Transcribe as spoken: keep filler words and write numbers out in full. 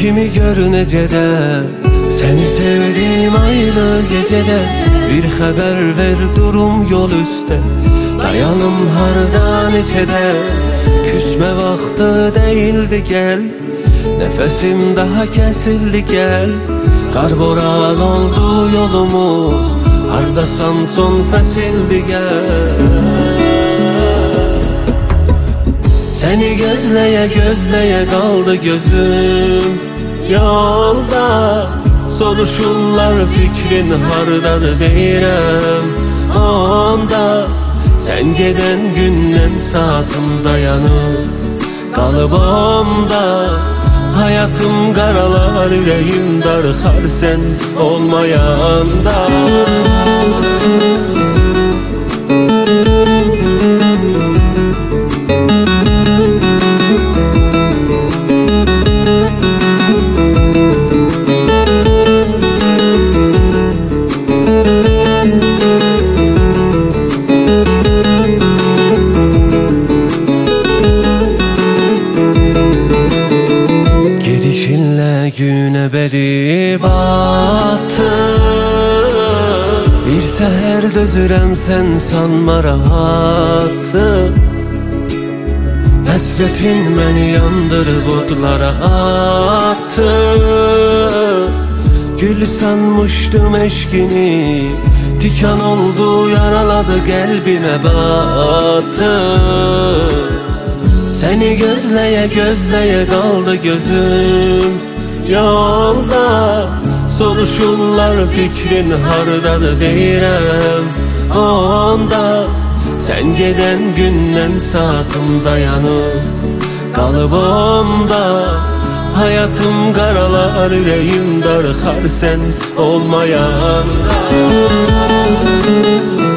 Kimi gör necədə, səni sevdim aylı gecədə. Bir xəbər ver durum yol üstə, dayanım harda neçədə. Küsmə vaxtı deyildi gəl, nəfəsim daha kəsildi gəl. Qar boran oldu yolumuz, hardasan son fəsildi gəl. Səni gözləyə gözləyə qaldı gözüm yolda. Soruşurlar fikrin hardadır deyirəm onda. Sən gedən gündən saatım dayanıb qalıb onda. Hayatım qaralar, ürəyim darxar sən olmayanda. Günə bəri batı, bir səhər dözürəm sən sanma rahatı. Həsrətin məni yandırıb odlara attı. Gül sanmışdım eşkini, tikan oldu yaraladı qəlbimə batı. Səni gözləyə gözləyə qaldı gözüm yolda. Soruşurlar fikrin hardadır deyirəm onda. Sən gedən gündən saatım dayanıb qalıb onda. Hayatım qaralar, ürəyim darxar sən olmayanda.